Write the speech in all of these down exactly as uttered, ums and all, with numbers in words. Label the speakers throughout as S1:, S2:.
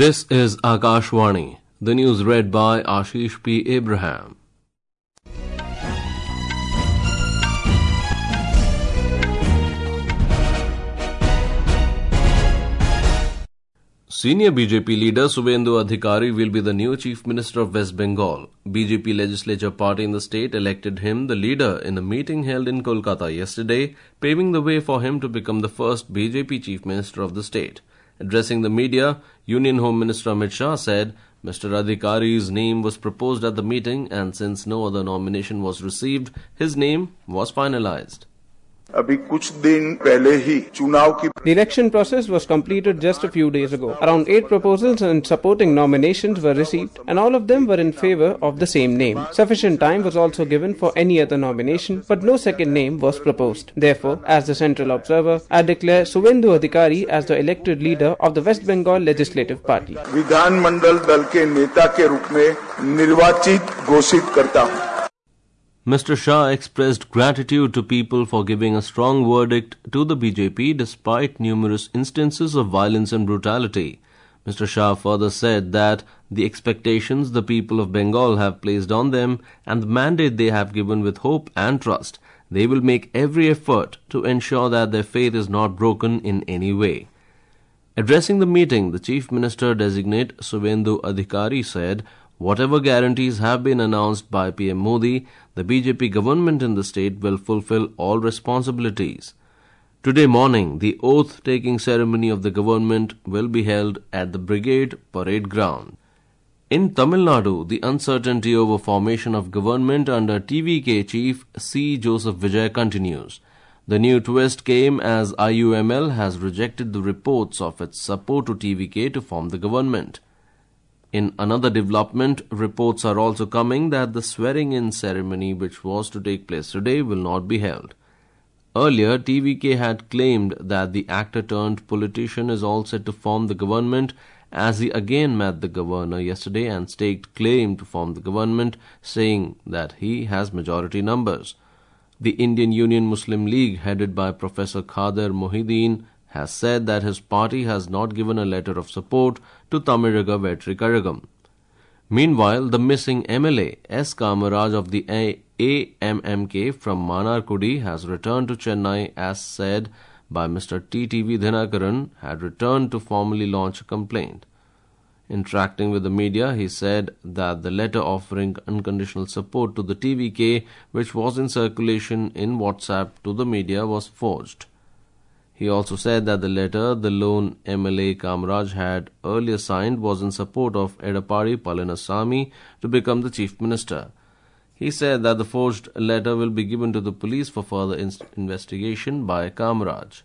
S1: This is Akashvani. The news read by Ashish P. Abraham. Senior B J P leader Suvendu Adhikari will be the new Chief Minister of West Bengal. B J P legislature party in the state elected him the leader in a meeting held in Kolkata yesterday, paving the way for him to become the first B J P Chief Minister of the state. Addressing the media, Union Home Minister Amit Shah said Mister Adhikari's name was proposed at the meeting, and since no other nomination was received, his name was finalized.
S2: अभी कुछ दिन पहले ही चुनाव की
S3: The election process was completed just a few days ago. Around eight proposals and supporting nominations were received, and all of them were in favor of the same name. Sufficient time was also given for any other nomination, but no second name was proposed. Therefore, as the central observer, I declare Suvendu Adhikari as the elected leader of the West Bengal Legislative Party.
S2: विधानमंडल दल के नेता के रूप में निर्वाचित घोषित करता हूँ.
S1: Mister Shah expressed gratitude to people for giving a strong verdict to the B J P despite numerous instances of violence and brutality. Mister Shah further said that the expectations the people of Bengal have placed on them and the mandate they have given with hope and trust, they will make every effort to ensure that their faith is not broken in any way. Addressing the meeting, the Chief Minister designate Suvendu Adhikari said, whatever guarantees have been announced by P M Modi, the B J P government in the state will fulfill all responsibilities. Today morning, the oath-taking ceremony of the government will be held at the Brigade Parade Ground. In Tamil Nadu, the uncertainty over formation of government under T V K chief C. Joseph Vijay continues. The new twist came as I U M L has rejected the reports of its support to T V K to form the government. In another development, reports are also coming that the swearing-in ceremony which was to take place today will not be held. Earlier, T V K had claimed that the actor-turned-politician is all set to form the government, as he again met the governor yesterday and staked claim to form the government, saying that he has majority numbers. The Indian Union Muslim League, headed by Professor Khader Mohideen, has said that his party has not given a letter of support to Tamiraga Vetri Karagam. Meanwhile, the missing M L A S. Kamaraj of the A M M K from Manarkudi has returned to Chennai, as said by Mister T T V Dhinakaran, had returned to formally launch a complaint. Interacting with the media, he said that the letter offering unconditional support to the T V K, which was in circulation in WhatsApp to the media, was forged. He also said that the letter the lone M L A Kamaraj had earlier signed was in support of Edapadi Palanisamy to become the Chief Minister. He said that the forged letter will be given to the police for further in- investigation by Kamaraj.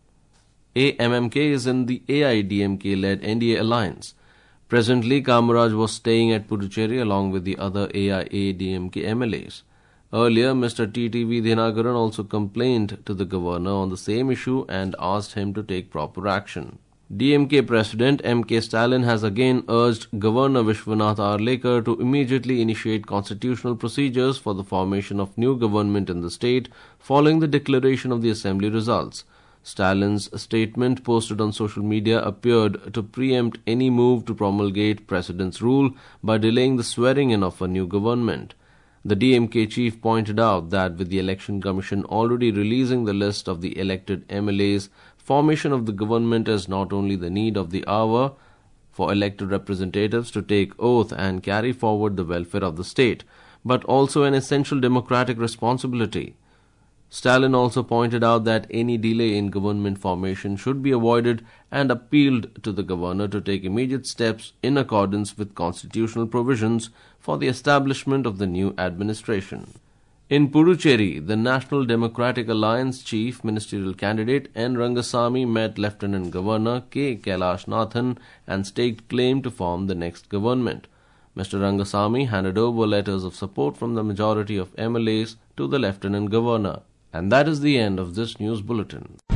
S1: A M M K is in the A I D M K-led N D A alliance. Presently, Kamaraj was staying at Puducherry along with the other A I A D M K M L As. Earlier, Mister T T V Dhinakaran also complained to the governor on the same issue and asked him to take proper action. D M K President M K Stalin has again urged Governor Vishwanath Arlekar to immediately initiate constitutional procedures for the formation of new government in the state following the declaration of the assembly results. Stalin's statement posted on social media appeared to preempt any move to promulgate President's rule by delaying the swearing-in of a new government. The D M K chief pointed out that with the Election Commission already releasing the list of the elected M L As, formation of the government is not only the need of the hour for elected representatives to take oath and carry forward the welfare of the state, but also an essential democratic responsibility. Stalin also pointed out that any delay in government formation should be avoided and appealed to the governor to take immediate steps in accordance with constitutional provisions for the establishment of the new administration. In Puducherry, the National Democratic Alliance chief ministerial candidate N. Rangasamy met Lieutenant Governor K. Kailash Nathan and staked claim to form the next government. Mister Rangasamy handed over letters of support from the majority of M L As to the Lieutenant Governor. And that is the end of this news bulletin.